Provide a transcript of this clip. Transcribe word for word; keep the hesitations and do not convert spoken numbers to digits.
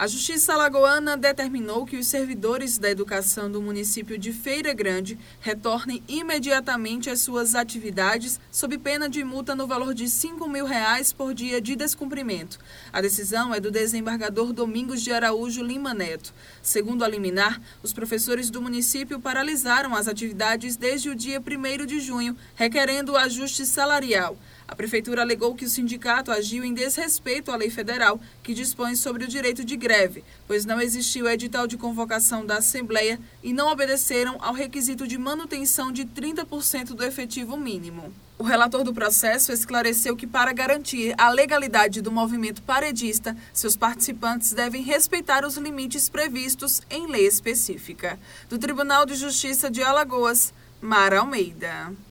A Justiça Alagoana determinou que os servidores da educação do município de Feira Grande retornem imediatamente às suas atividades sob pena de multa no valor de cinco mil reais por dia de descumprimento. A decisão é do desembargador Domingos de Araújo Lima Neto. Segundo a liminar, os professores do município paralisaram as atividades desde o dia primeiro de junho, requerendo o ajuste salarial. A Prefeitura alegou que o sindicato agiu em desrespeito à lei federal, que dispõe sobre o direito de greve, pois não existiu edital de convocação da Assembleia e não obedeceram ao requisito de manutenção de trinta por cento do efetivo mínimo. O relator do processo esclareceu que, para garantir a legalidade do movimento paredista, seus participantes devem respeitar os limites previstos em lei específica. Do Tribunal de Justiça de Alagoas, Mara Almeida.